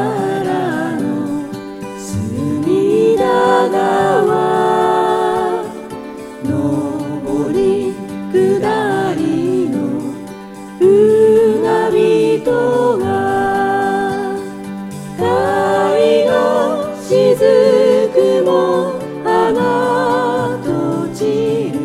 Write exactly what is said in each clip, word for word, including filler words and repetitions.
原の隅田川上り下りの船人が貝の雫も花と散る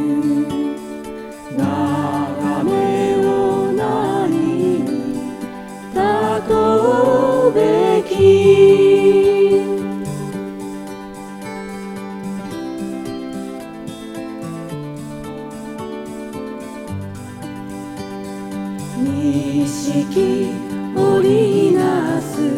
眺めを何に例うべき錦織りなす